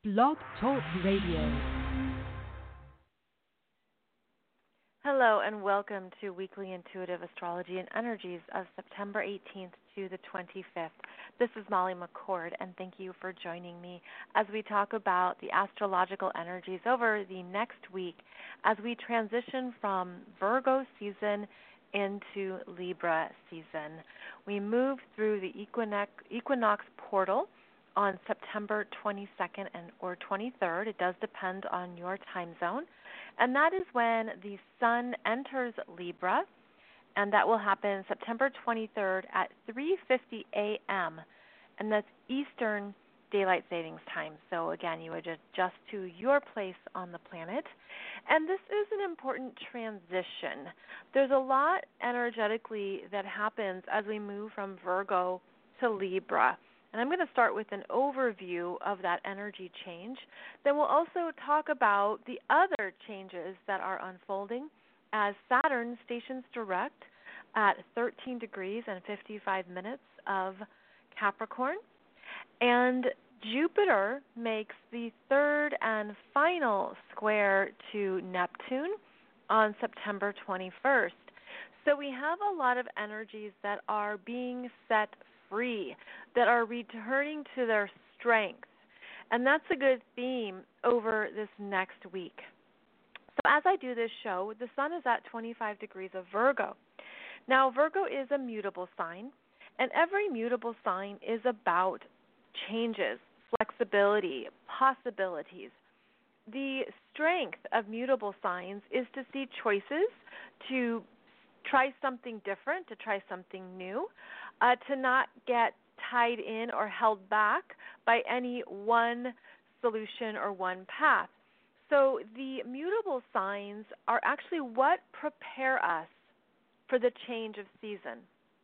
Blog Talk Radio. Hello and welcome to Weekly Intuitive Astrology and Energies of September 18th to the 25th. This is Molly McCord, and thank you for joining me as we talk about the astrological energies over the next week as we transition from Virgo season into Libra season. We move through the equinox portal on September 22nd or 23rd. It does depend on your time zone. And that is when the sun enters Libra, and that will happen September 23rd at 3:50 a.m., and that's Eastern Daylight Savings Time. So again, you would adjust to your place on the planet. And this is an important transition. There's a lot energetically that happens as we move from Virgo to Libra. And I'm going to start with an overview of that energy change. Then we'll also talk about the other changes that are unfolding as Saturn stations direct at 13 degrees and 55 minutes of Capricorn. And Jupiter makes the third and final square to Neptune on September 21st. So we have a lot of energies that are being set free, that are returning to their strength. And that's a good theme over this next week. So as I do this show, the sun is at 25 degrees of Virgo. Now, Virgo is a mutable sign, and every mutable sign is about changes, flexibility, possibilities. The strength of mutable signs is to see choices, to try something different, to try something new, to not get tied in or held back by any one solution or one path. So the mutable signs are actually what prepare us for the change of season.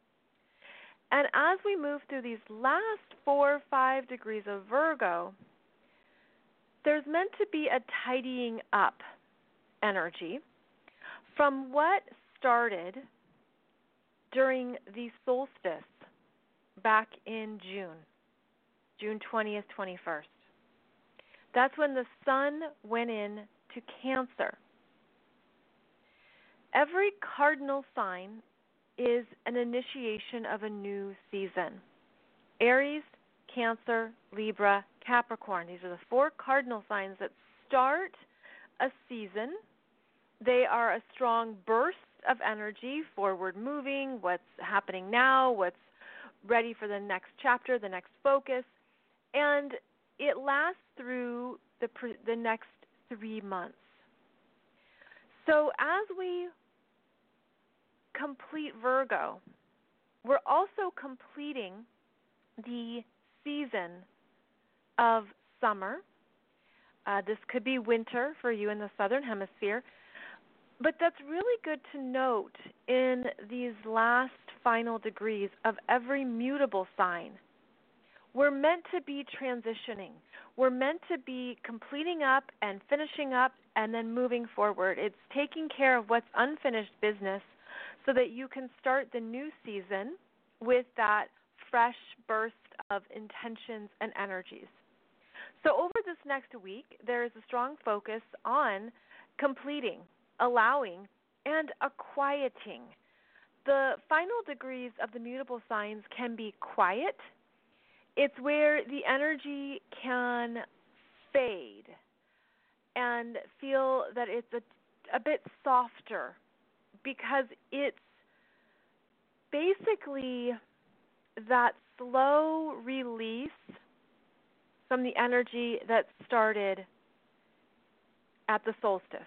And as we move through these last 4 or 5 degrees of Virgo, there's meant to be a tidying up energy from what started during the solstice back in June 20th, 21st. That's when the sun went in to Cancer. Every cardinal sign is an initiation of a new season. Aries, Cancer, Libra, Capricorn. These are the 4 cardinal signs that start a season. They are a strong burst of energy, forward moving, what's happening now, what's ready for the next chapter, the next focus, and it lasts through the next 3 months. So as we complete Virgo, we're also completing the season of summer. This could be winter for you in the southern hemisphere. But that's really good to note in these last final degrees of every mutable sign. We're meant to be transitioning. We're meant to be completing up and finishing up and then moving forward. It's taking care of what's unfinished business so that you can start the new season with that fresh burst of intentions and energies. So over this next week, there is a strong focus on completing, allowing, and quieting. The final degrees of the mutable signs can be quiet. It's where the energy can fade and feel that it's a bit softer because it's basically that slow release from the energy that started at the solstice.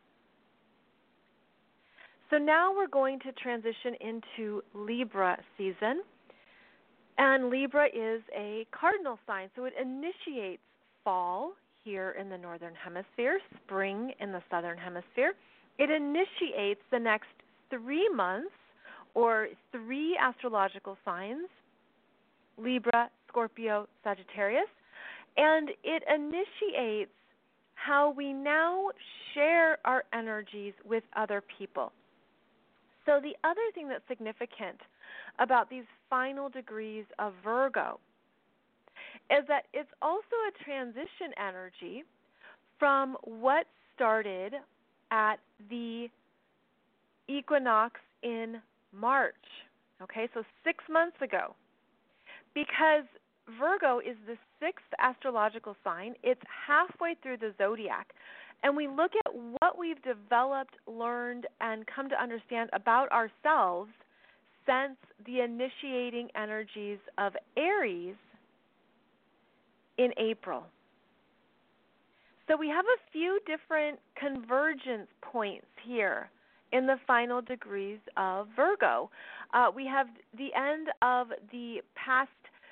So now we're going to transition into Libra season. And Libra is a cardinal sign, so it initiates fall here in the northern hemisphere, spring in the southern hemisphere. It initiates the next 3 months or 3 astrological signs, Libra, Scorpio, Sagittarius, and it initiates how we now share our energies with other people. So the other thing that's significant about these final degrees of Virgo is that it's also a transition energy from what started at the equinox in March. Okay, so 6 months ago. Because Virgo is the sixth astrological sign, it's halfway through the zodiac. And we look at what we've developed, learned, and come to understand about ourselves since the initiating energies of Aries in April. So we have a few different convergence points here in the final degrees of Virgo. We have the end of the past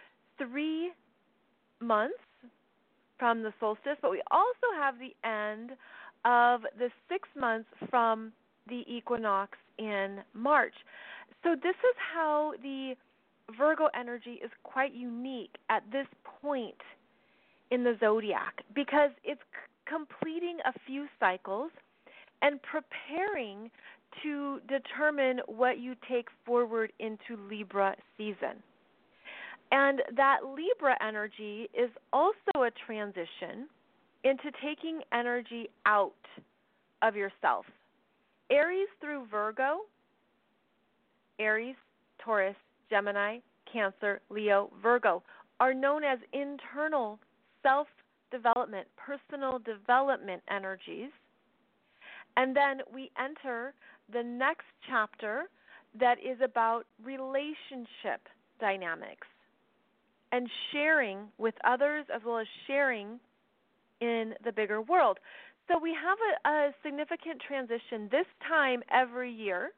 3 months from the solstice, but we also have the end of the 6 months from the equinox in March. So this is how the Virgo energy is quite unique at this point in the zodiac, because it's completing a few cycles and preparing to determine what you take forward into Libra season. And that Libra energy is also a transition into taking energy out of yourself. Aries through Virgo, Aries, Taurus, Gemini, Cancer, Leo, Virgo are known as internal self-development, personal development energies. And then we enter the next chapter that is about relationship dynamics and sharing with others, as well as sharing in the bigger world. So we have a significant transition this time every year,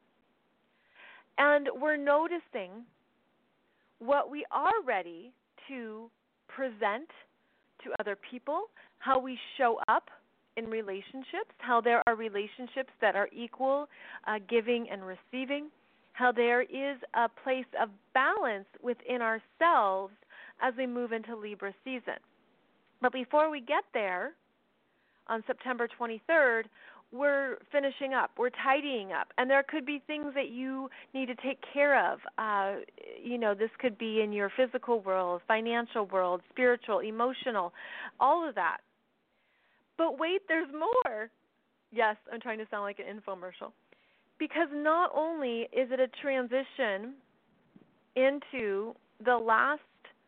and we're noticing what we are ready to present to other people, how we show up in relationships, how there are relationships that are equal, giving and receiving, how there is a place of balance within ourselves as we move into Libra season. But before we get there, on September 23rd, we're finishing up, we're tidying up, and there could be things that you need to take care of. This could be in your physical world, financial world, spiritual, emotional, all of that. But wait, there's more. Yes, I'm trying to sound like an infomercial. Because not only is it a transition into the last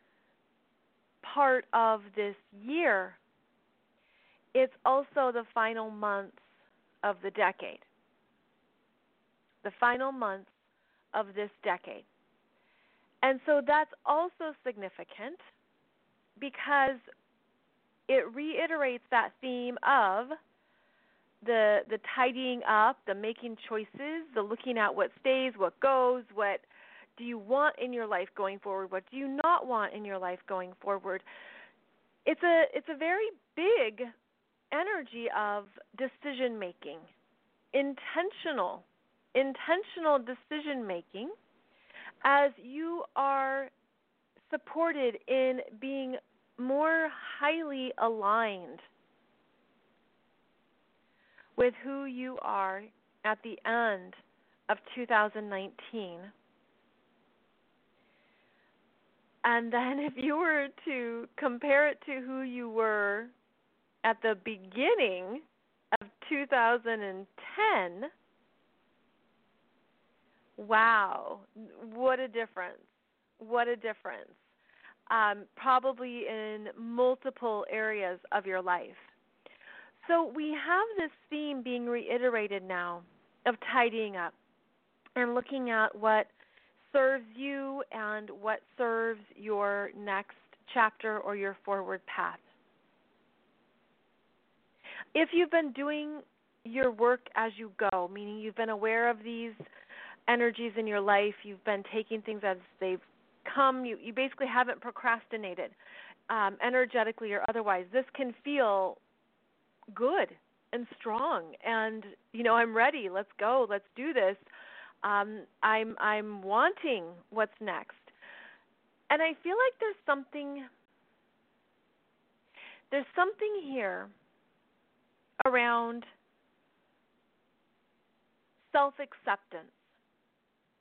part of this year, it's also the final months of the decade. The final months of this decade. And so that's also significant because it reiterates that theme of the tidying up, the making choices, the looking at what stays, what goes, what do you want in your life going forward, what do you not want in your life going forward. It's a very big energy of decision making, intentional decision making, as you are supported in being more highly aligned with who you are at the end of 2019. And then if you were to compare it to who you were at the beginning of 2010, wow, what a difference. What a difference. Probably in multiple areas of your life. So we have this theme being reiterated now of tidying up and looking at what serves you and what serves your next chapter or your forward path. If you've been doing your work as you go, meaning you've been aware of these energies in your life, you've been taking things as they've come, you basically haven't procrastinated energetically or otherwise, this can feel good and strong and, I'm ready, let's go, let's do this. I'm wanting what's next. And I feel like there's something here around self-acceptance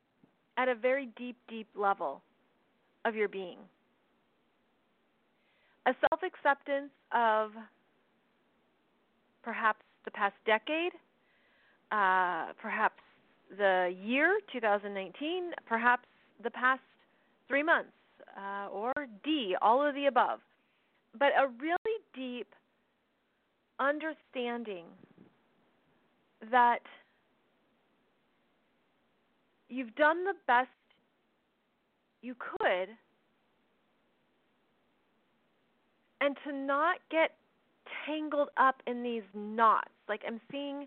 at a very deep, deep level of your being. a self-acceptance of perhaps the past decade, perhaps the year 2019, perhaps the past 3 months, or D, all of the above. But a really deep understanding that you've done the best you could, and to not get tangled up in these knots. Like I'm seeing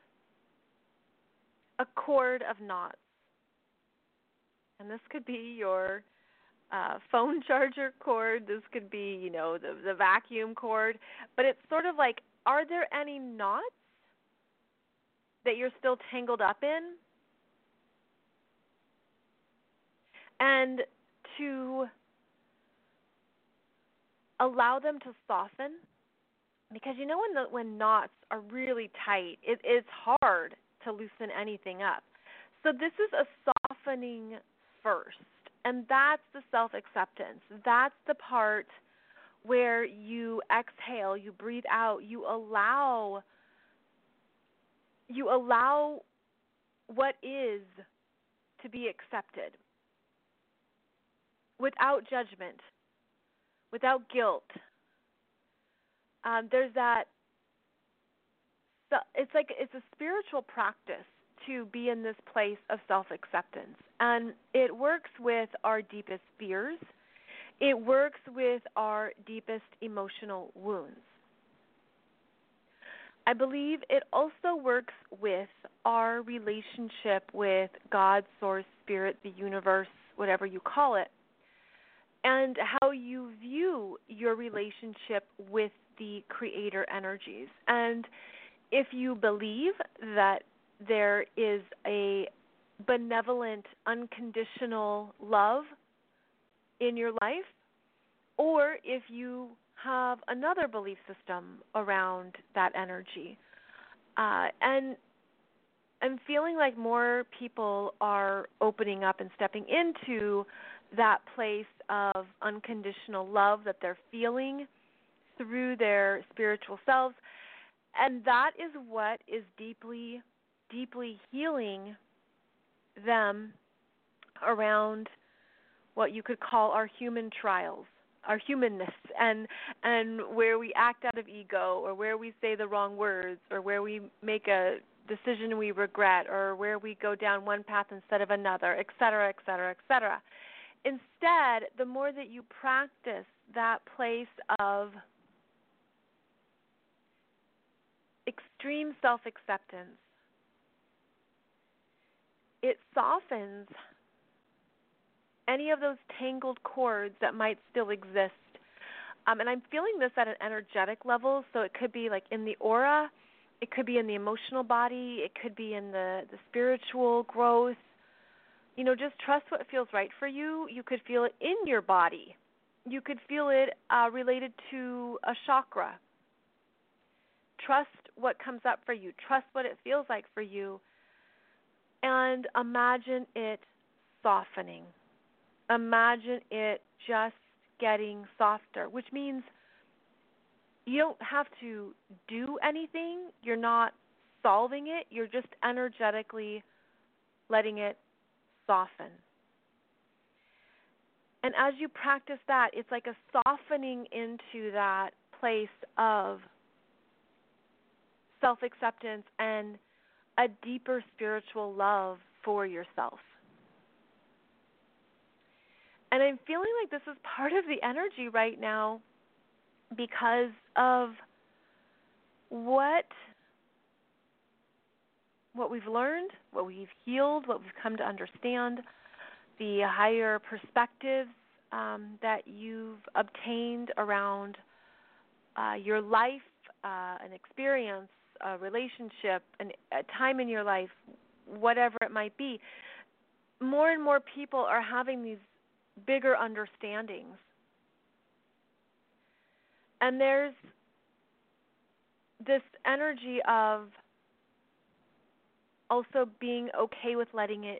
a cord of knots. And this could be your phone charger cord. This could be, the vacuum cord. But it's sort of like, are there any knots that you're still tangled up in? And to allow them to soften, because when knots are really tight, it's hard to loosen anything up. So this is a softening first, and that's the self-acceptance. That's the part where you exhale, you breathe out, you allow what is to be accepted without judgment, without guilt. There's that. It's a spiritual practice to be in this place of self-acceptance, and it works with our deepest fears. It works with our deepest emotional wounds. I believe it also works with our relationship with God, Source, Spirit, the universe, whatever you call it, and how you view your relationship with the creator energies. And if you believe that there is a benevolent, unconditional love in your life, or if you have another belief system around that energy. And I'm feeling like more people are opening up and stepping into that place of unconditional love that they're feeling through their spiritual selves. And that is what is deeply, deeply healing them around what you could call our human trials, our humanness, and where we act out of ego, or where we say the wrong words, or where we make a decision we regret, or where we go down one path instead of another, et cetera, et cetera, et cetera. Instead, the more that you practice that place of extreme self-acceptance, it softens any of those tangled cords that might still exist. And I'm feeling this at an energetic level, so it could be like in the aura, it could be in the emotional body, it could be in the spiritual growth. Just trust what feels right for you. You could feel it in your body. You could feel it related to a chakra. Trust what comes up for you. Trust what it feels like for you. And imagine it softening. Imagine it just getting softer, which means you don't have to do anything. You're not solving it. You're just energetically letting it soften. And as you practice that, it's like a softening into that place of self-acceptance and a deeper spiritual love for yourself. And I'm feeling like this is part of the energy right now because of what we've learned, what we've healed, what we've come to understand, the higher perspectives that you've obtained around your life, an experience, a relationship, a time in your life, whatever it might be. More and more people are having these bigger understandings. And there's this energy of also being okay with letting it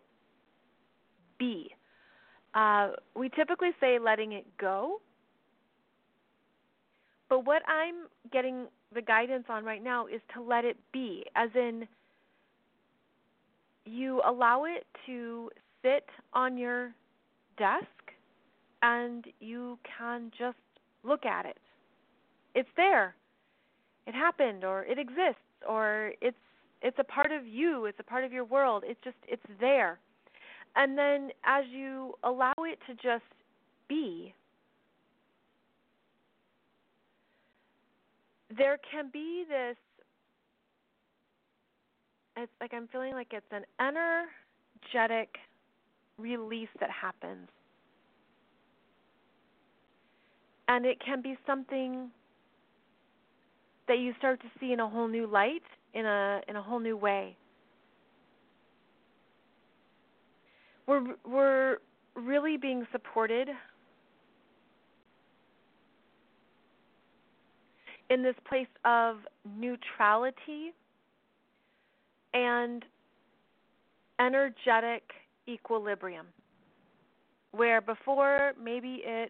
be. We typically say letting it go, But what I'm getting the guidance on right now is to let it be, as in you allow it to sit on your desk and you can just look at it. It's there. It happened, or it exists, or it's a part of you, it's a part of your world. It's there. And then as you allow it to just be, there can be this, it's like I'm feeling like it's an energetic release that happens. And it can be something that you start to see in a whole new light, in a whole new way. We're really being supported in this place of neutrality and energetic equilibrium, where before maybe it,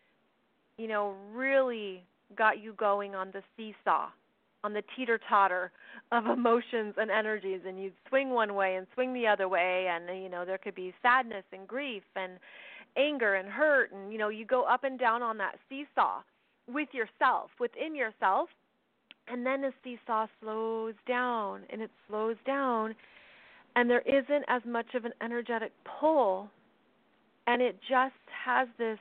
really got you going on the seesaw, on the teeter-totter of emotions and energies, and you'd swing one way and swing the other way, and, there could be sadness and grief and anger and hurt, and, you go up and down on that seesaw with yourself, within yourself, and then the seesaw slows down, and it slows down, and there isn't as much of an energetic pull, and it just has this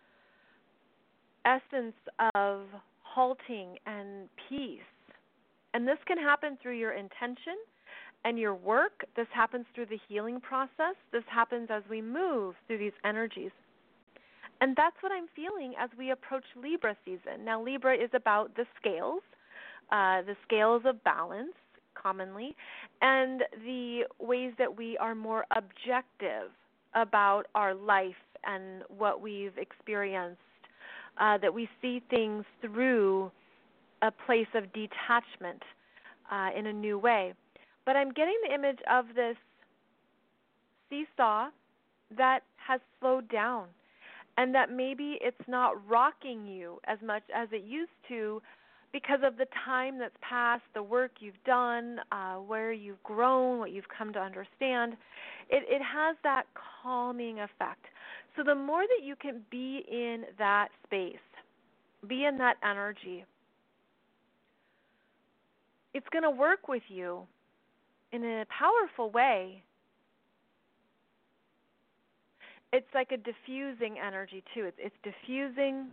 essence of halting and peace. And this can happen through your intention and your work. This happens through the healing process. This happens as we move through these energies. And that's what I'm feeling as we approach Libra season. Now, Libra is about the scales of balance, commonly, and the ways that we are more objective about our life and what we've experienced, that we see things through a place of detachment in a new way. But I'm getting the image of this seesaw that has slowed down, and that maybe it's not rocking you as much as it used to because of the time that's passed, the work you've done, where you've grown, what you've come to understand. It has that calming effect. So the more that you can be in that space, be in that energy, it's going to work with you in a powerful way. It's like a diffusing energy, too. It's diffusing.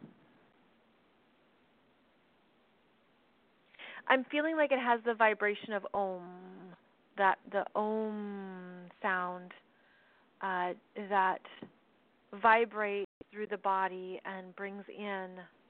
I'm feeling like it has the vibration of Om, the Om sound that vibrates through the body and brings in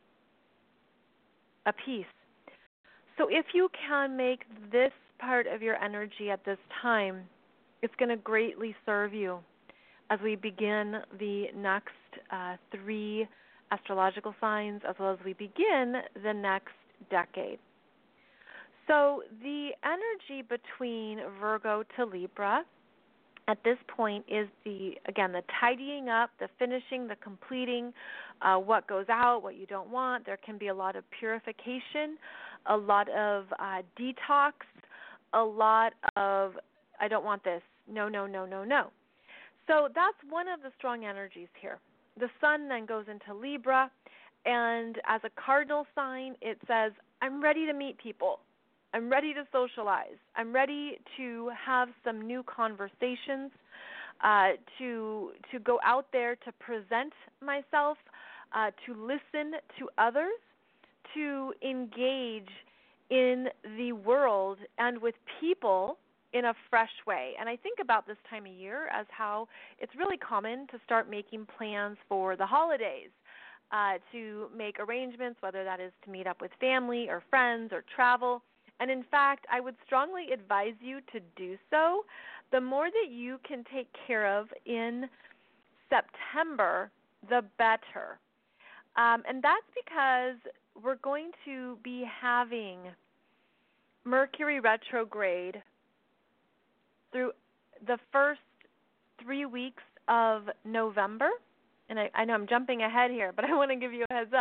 a peace. So if you can make this part of your energy at this time, it's going to greatly serve you as we begin the next 3 astrological signs, as well as we begin the next decade. So the energy between Virgo to Libra at this point is the tidying up, the finishing, the completing, what goes out, what you don't want. There can be a lot of purification, a lot of detox, a lot of, I don't want this, no. So that's one of the strong energies here. The sun then goes into Libra, and as a cardinal sign, it says, I'm ready to meet people. I'm ready to socialize. I'm ready to have some new conversations, to go out there to present myself, to listen to others, to engage in the world and with people in a fresh way. And I think about this time of year as how it's really common to start making plans for the holidays, to make arrangements, whether that is to meet up with family or friends or travel. And in fact, I would strongly advise you to do so. The more that you can take care of in September, the better. And that's because we're going to be having Mercury retrograde through the first 3 weeks of November. And I know I'm jumping ahead here, but I want to give you a heads up.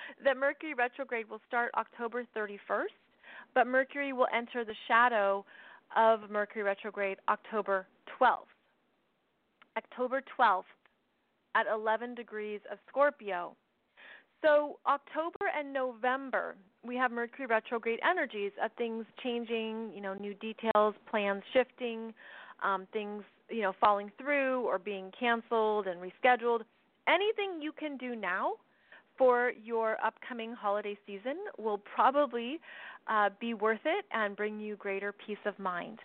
that Mercury retrograde will start October 31st, but Mercury will enter the shadow of Mercury retrograde October 12th. October 12th at 11 degrees of Scorpio. So October and November, we have Mercury retrograde energies of things changing, new details, plans shifting, things, falling through or being canceled and rescheduled. Anything you can do now for your upcoming holiday season will probably be worth it and bring you greater peace of mind.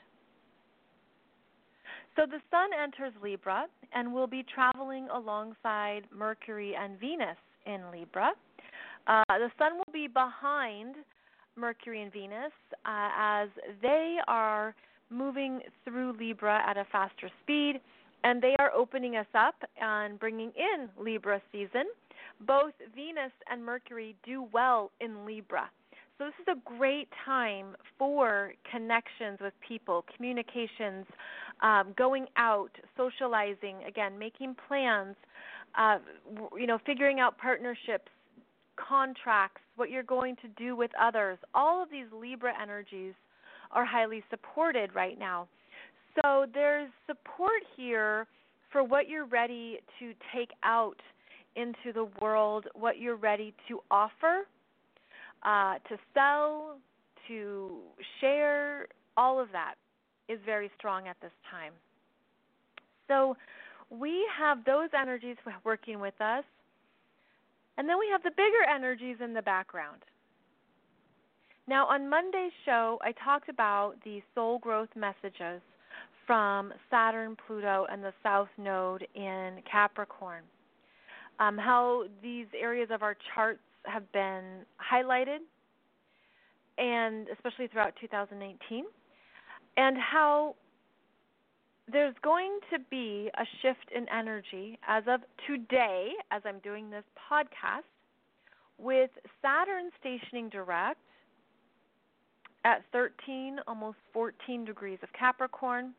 So the Sun enters Libra and will be traveling alongside Mercury and Venus in Libra. The Sun will be behind Mercury and Venus as they are moving through Libra at a faster speed, and they are opening us up and bringing in Libra season. Both Venus and Mercury do well in Libra. So this is a great time for connections with people, communications, going out, socializing, again, making plans, figuring out partnerships, contracts, what you're going to do with others. All of these Libra energies are highly supported right now. So there's support here for what you're ready to take out into the world, what you're ready to offer, to sell, to share. All of that is very strong at this time. So we have those energies working with us, and then we have the bigger energies in the background. Now, on Monday's show, I talked about the soul growth messages from Saturn, Pluto, and the South Node in Capricorn. How these areas of our charts have been highlighted, and especially throughout 2019, and how there's going to be a shift in energy as of today, as I'm doing this podcast, with Saturn stationing direct at 13, almost 14 degrees of Capricorn,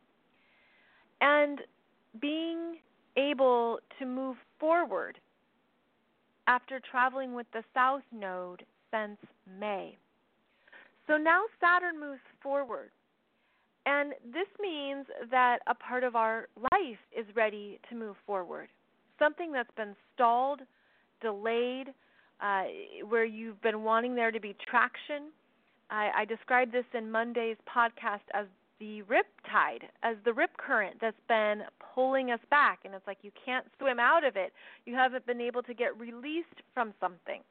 and being able to move forward after traveling with the South Node since May. So now Saturn moves forward, and this means that a part of our life is ready to move forward. Something that's been stalled, delayed, where you've been wanting there to be traction. I described this in Monday's podcast as the rip tide, as the rip current that's been pulling us back, and it's like you can't swim out of it. You haven't been able to get released from something.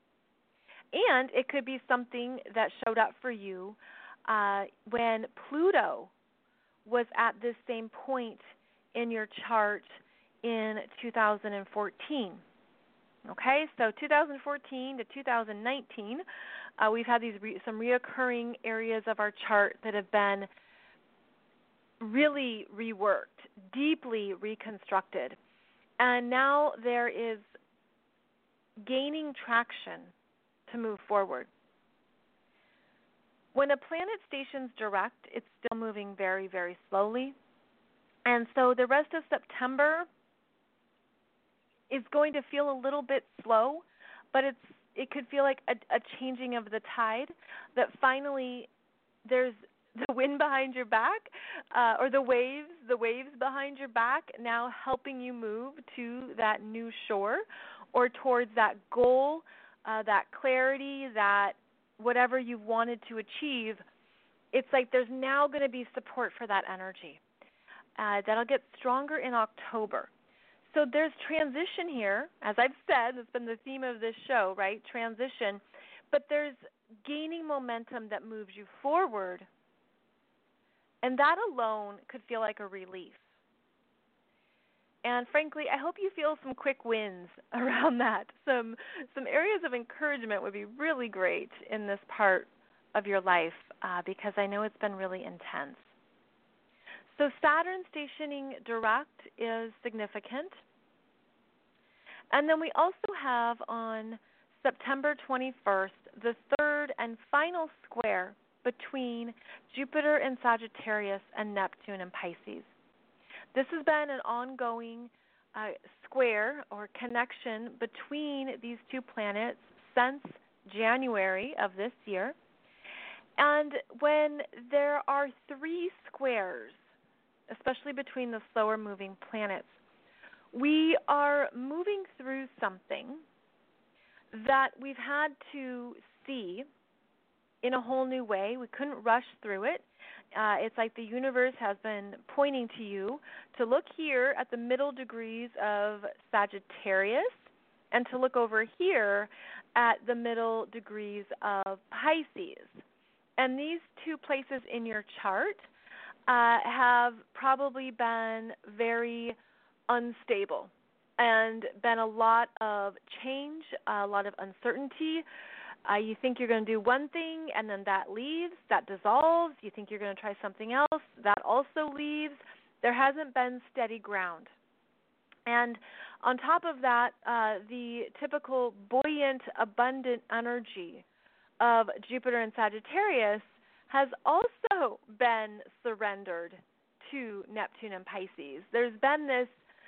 And it could be something that showed up for you when Pluto was at this same point in your chart in 2014. Okay, so 2014 to 2019, we've had these some reoccurring areas of our chart that have been really reworked, deeply reconstructed. And now there is gaining traction to move forward. When a planet stations direct, it's still moving very, very slowly. And so the rest of September is going to feel a little bit slow, but it could feel like a changing of the tide, that finally there's the wind behind your back, or the waves behind your back now helping you move to that new shore or towards that goal, that clarity, that whatever you've wanted to achieve. It's like there's now going to be support for that energy. That'll get stronger in October. So there's transition here, as I've said, it's been the theme of this show, right? Transition. But there's gaining momentum that moves you forward. And that alone could feel like a relief. And frankly, I hope you feel some quick wins around that. Some areas of encouragement would be really great in this part of your life because I know it's been really intense. So Saturn stationing direct is significant. And then we also have on September 21st the third and final square between Jupiter in Sagittarius and Neptune in Pisces. This has been an ongoing square or connection between these two planets since January of this year. And when there are 3 squares, especially between the slower moving planets, we are moving through something that we've had to see in a whole new way. We couldn't rush through it. It's like the universe has been pointing to you to look here at the middle degrees of Sagittarius and to look over here at the middle degrees of Pisces. And these 2 places in your chart have probably been very unstable and been a lot of change, a lot of uncertainty. You think you're going to do one thing, and then that leaves, that dissolves. You think you're going to try something else, that also leaves. There hasn't been steady ground. And on top of that, the typical buoyant, abundant energy of Jupiter and Sagittarius has also been surrendered to Neptune and Pisces. There's been this,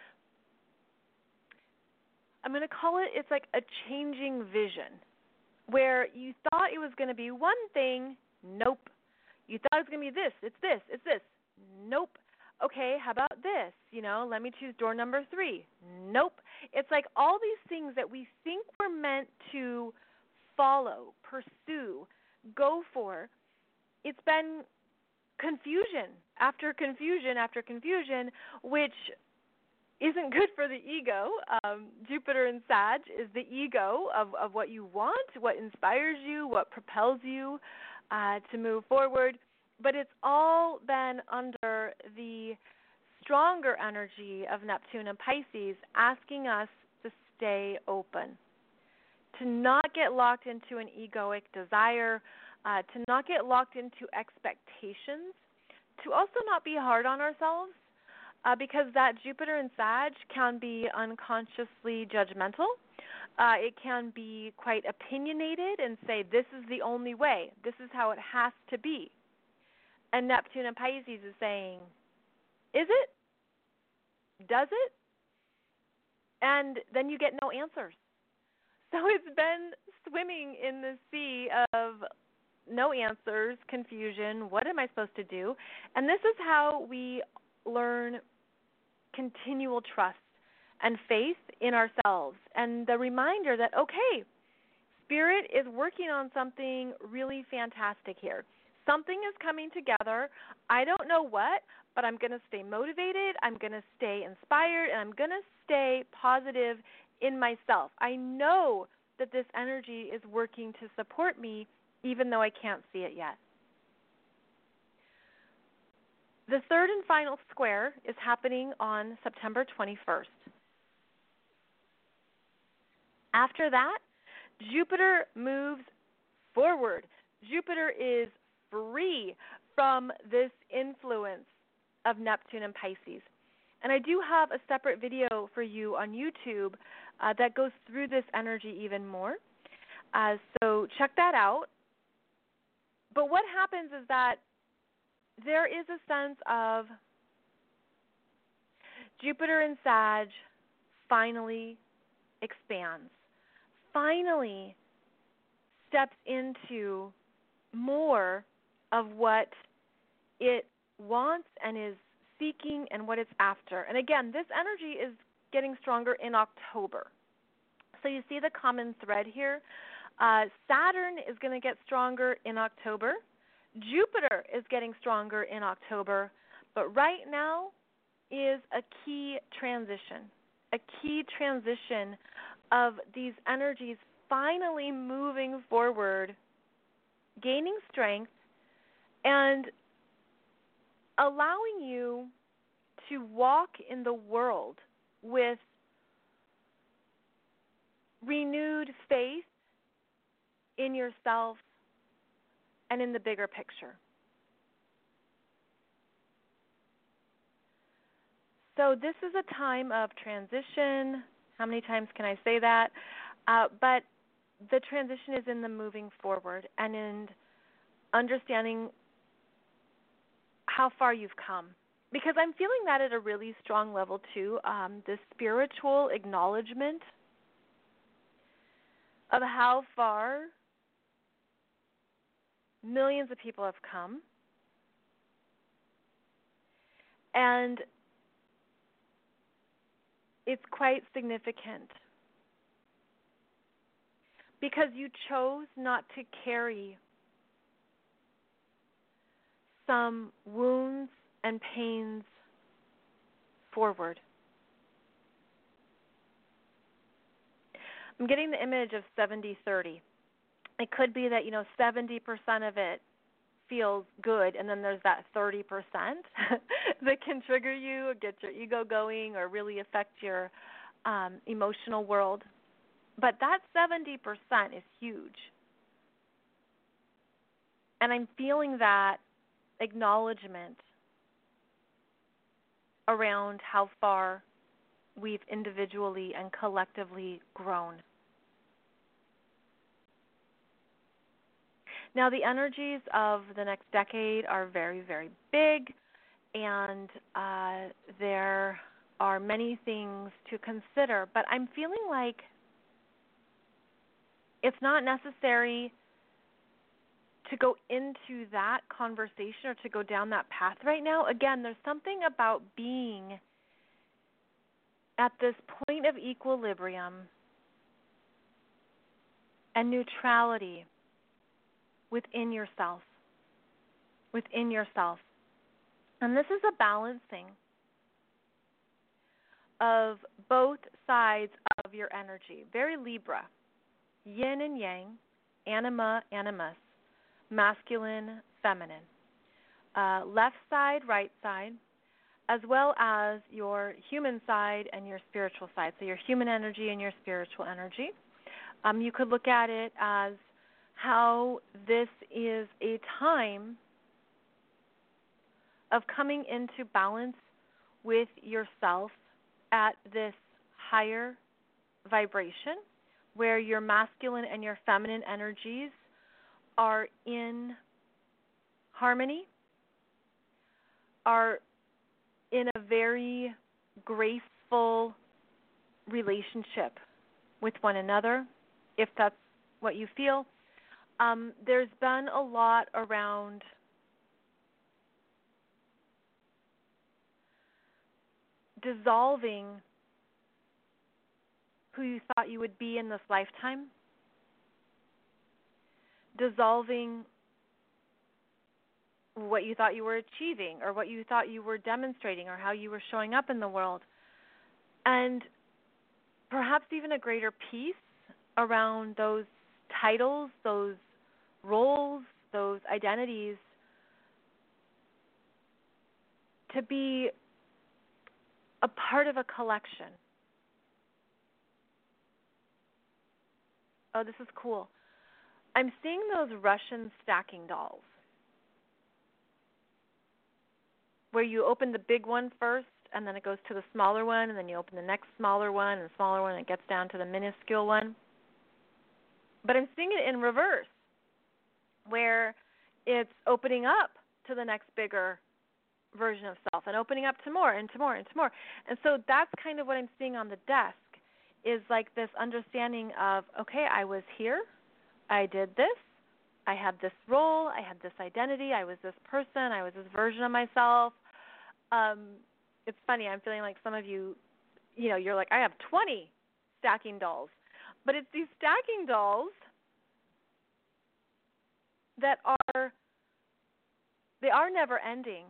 I'm going to call it, it's like a changing vision, where you thought it was going to be one thing, nope. You thought it was going to be this, it's this, nope. Okay, how about this? Let me choose door number 3. Nope. It's like all these things that we think we're meant to follow, pursue, go for. It's been confusion after confusion after confusion, which isn't good for the ego. Jupiter in Sag is the ego of what you want, what inspires you, what propels you to move forward. But it's all been under the stronger energy of Neptune and Pisces, asking us to stay open, to not get locked into an egoic desire, to not get locked into expectations, to also not be hard on ourselves, because that Jupiter in Sag can be unconsciously judgmental. It can be quite opinionated and say, this is the only way, this is how it has to be. And Neptune and Pisces is saying, is it? Does it? And then you get no answers. So it's been swimming in the sea of no answers, confusion, what am I supposed to do? And this is how we learn continual trust and faith in ourselves, and the reminder that, okay, Spirit is working on something really fantastic here. Something is coming together. I don't know what, but I'm going to stay motivated, I'm going to stay inspired, and I'm going to stay positive in myself. I know that this energy is working to support me, even though I can't see it yet. The third and final square is happening on September 21st. After that, Jupiter moves forward. Jupiter is free from this influence of Neptune and Pisces. And I do have a separate video for you on YouTube that goes through this energy even more. So check that out. But what happens is that there is a sense of Jupiter in Sag finally expands, finally steps into more of what it wants and is seeking and what it's after. And again, this energy is getting stronger in October. So you see the common thread here. Saturn is going to get stronger in October. Jupiter is getting stronger in October. But right now is a key transition of these energies finally moving forward, gaining strength, and allowing you to walk in the world with renewed faith in yourself and in the bigger picture. So this is a time of transition. How many times can I say that? But the transition is in the moving forward and in understanding how far you've come. Because I'm feeling that at a really strong level too, the spiritual acknowledgement of how far millions of people have come. And it's quite significant because you chose not to carry some wounds and pains forward. I'm getting the image of 70-30. It could be that, 70% of it feels good, and then there's that 30% that can trigger you or get your ego going or really affect your emotional world. But that 70% is huge. And I'm feeling that acknowledgement around how far we've individually and collectively grown. Now, the energies of the next decade are very, very big, and there are many things to consider, but I'm feeling like it's not necessary to go into that conversation or to go down that path right now. Again, there's something about being at this point of equilibrium and neutrality within yourself. And this is a balancing of both sides of your energy. Very Libra. Yin and yang, anima, animus, masculine, feminine. Left side, right side, as well as your human side and your spiritual side. So your human energy and your spiritual energy. You could look at it as how this is a time of coming into balance with yourself at this higher vibration where your masculine and your feminine energies are in harmony, are in a very graceful relationship with one another, if that's what you feel. There's been a lot around dissolving who you thought you would be in this lifetime, dissolving what you thought you were achieving or what you thought you were demonstrating or how you were showing up in the world, and perhaps even a greater peace around those titles, those roles, those identities, to be a part of a collection. Oh, this is cool. I'm seeing those Russian stacking dolls where you open the big one first and then it goes to the smaller one and then you open the next smaller one and the smaller one and it gets down to the minuscule one. But I'm seeing it in reverse where it's opening up to the next bigger version of self and opening up to more and to more and to more. And so that's kind of what I'm seeing on the desk is like this understanding of, okay, I was here, I did this, I had this role, I had this identity, I was this person, I was this version of myself. It's funny, I'm feeling like some of you, you're like, I have 20 stacking dolls. But it's these stacking dolls that they are never ending.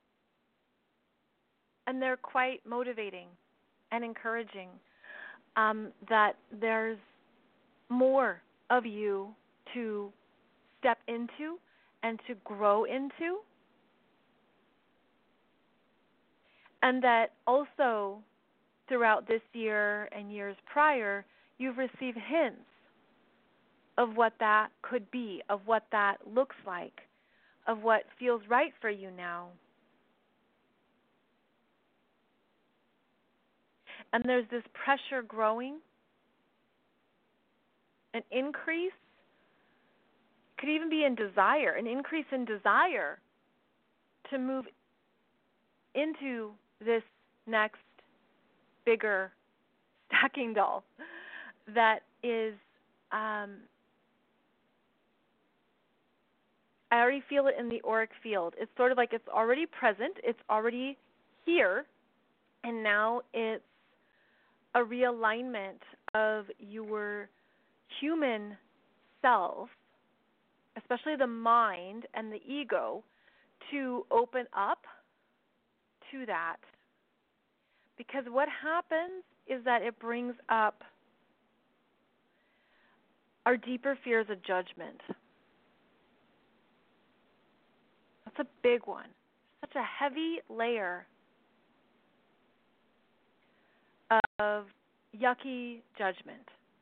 And they're quite motivating and encouraging that there's more of you to step into and to grow into. And that also throughout this year and years prior, you've received hints of what that could be, of what that looks like, of what feels right for you now. And there's this pressure growing, an increase, could even be in desire, an increase in desire to move into this next bigger stacking doll that is I already feel it in the auric field. It's sort of like it's already present, it's already here, and now it's a realignment of your human self, especially the mind and the ego, to open up to that. Because what happens is that it brings up our deeper fears of judgment. That's a big one. Such a heavy layer of yucky judgment.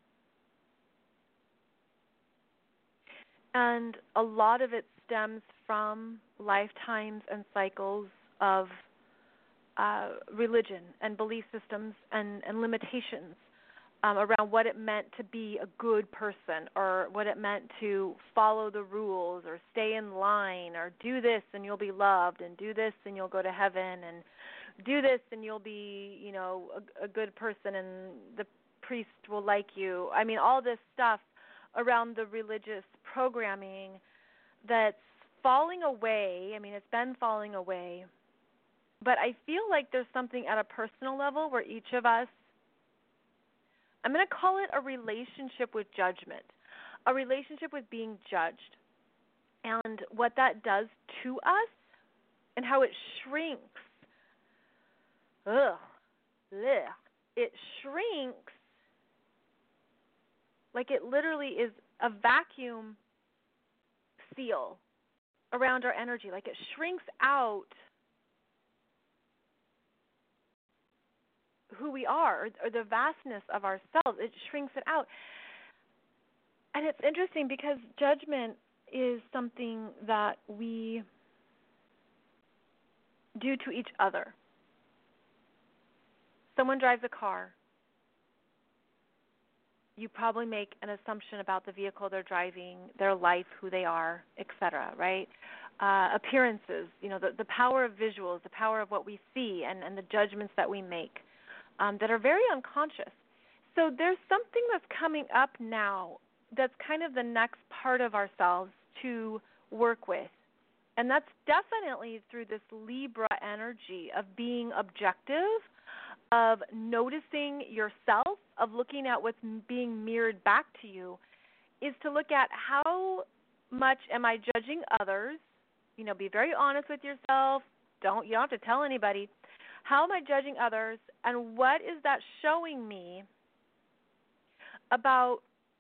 And a lot of it stems from lifetimes and cycles of religion and belief systems and limitations around what it meant to be a good person, or what it meant to follow the rules or stay in line, or do this and you'll be loved, and do this and you'll go to heaven, and do this and you'll be, a good person and the priest will like you. I mean, all this stuff around the religious programming that's falling away. I mean, it's been falling away. But I feel like there's something at a personal level where each of us, I'm going to call it a relationship with judgment, a relationship with being judged, and what that does to us and how it shrinks. It shrinks like it literally is a vacuum seal around our energy. Like it shrinks out who we are, or the vastness of ourselves. It shrinks it out. And it's interesting because judgment is something that we do to each other. Someone drives a car. You probably make an assumption about the vehicle they're driving, their life, who they are, etc., right? Appearances, the power of visuals, the power of what we see, and the judgments that we make. That are very unconscious. So there's something that's coming up now that's kind of the next part of ourselves to work with. And that's definitely through this Libra energy of being objective, of noticing yourself, of looking at what's being mirrored back to you, is to look at how much am I judging others. Be very honest with yourself. You don't have to tell anybody. How am I judging others, and what is that showing me about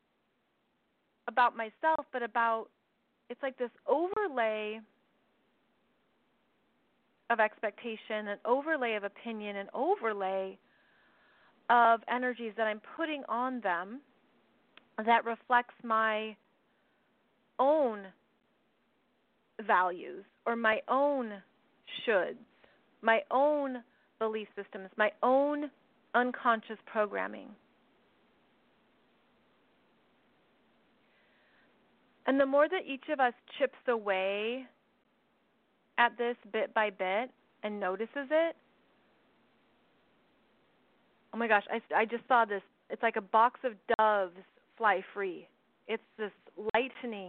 myself, but it's like this overlay of expectation, an overlay of opinion, an overlay of energies that I'm putting on them that reflects my own values or my own shoulds, my own belief systems, my own unconscious programming. And the more that each of us chips away at this bit by bit and notices it, oh my gosh, I just saw this. It's like a box of doves fly free. It's this lightening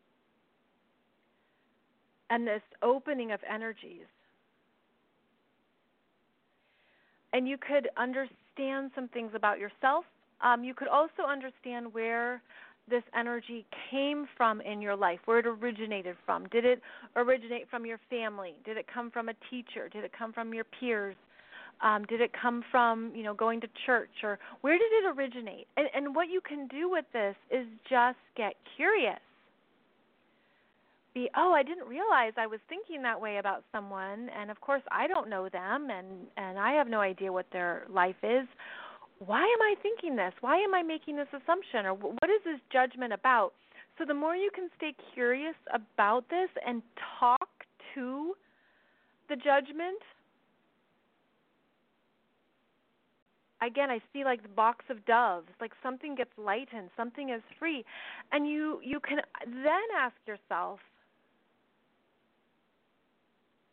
and this opening of energies. And you could understand some things about yourself. You could also understand where this energy came from in your life, where it originated from. Did it originate from your family? Did it come from a teacher? Did it come from your peers? Did it come from, going to church? Or where did it originate? And what you can do with this is just get curious. I didn't realize I was thinking that way about someone, and of course I don't know them, and I have no idea what their life is. Why am I thinking this? Why am I making this assumption? Or what is this judgment about? So the more you can stay curious about this and talk to the judgment, again, I see like the box of doves, like something gets lightened, something is free. And you can then ask yourself,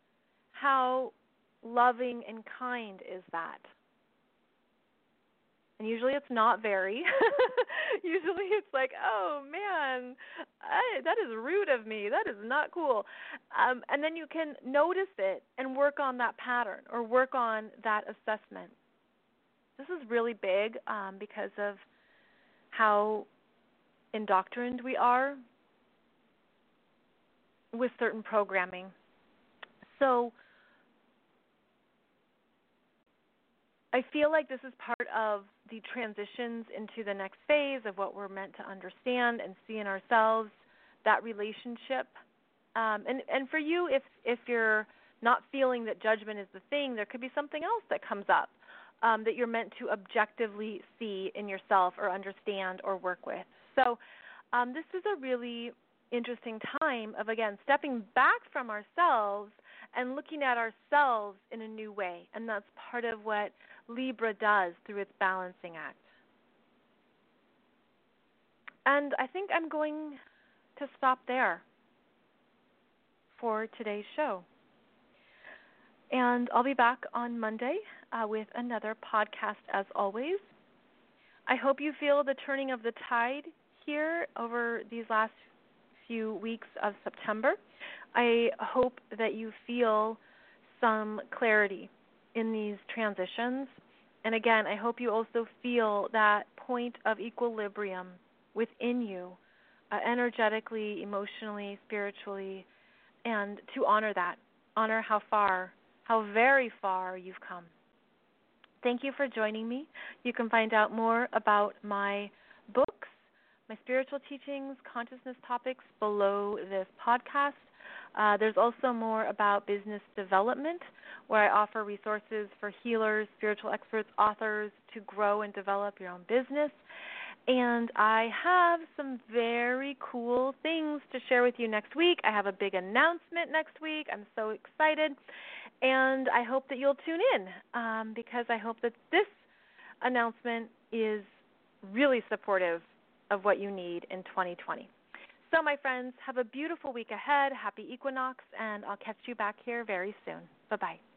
how loving and kind is that? And usually it's not very. Usually it's like, oh, man, that is rude of me. That is not cool. And then you can notice it and work on that pattern or work on that assessment. This is really big because of how indoctrined we are with certain programming. So I feel like this is part of the transitions into the next phase of what we're meant to understand and see in ourselves, that relationship. And for you, if you're not feeling that judgment is the thing, there could be something else that comes up that you're meant to objectively see in yourself or understand or work with. So this is a really interesting time of, again, stepping back from ourselves and looking at ourselves in a new way. And that's part of what Libra does through its balancing act. And I think I'm going to stop there for today's show. And I'll be back on Monday with another podcast as always. I hope you feel the turning of the tide here over these last few weeks of September. I hope that you feel some clarity in these transitions. And again, I hope you also feel that point of equilibrium within you, energetically, emotionally, spiritually, and to honor that. Honor how very far you've come. Thank you for joining me. You can find out more about my books, my spiritual teachings, consciousness topics below this podcast. There's also more about business development, where I offer resources for healers, spiritual experts, authors to grow and develop your own business. And I have some very cool things to share with you next week. I have a big announcement next week. I'm so excited. And I hope that you'll tune in because I hope that this announcement is really supportive of what you need in 2020. So, my friends, have a beautiful week ahead. Happy equinox, and I'll catch you back here very soon. Bye-bye.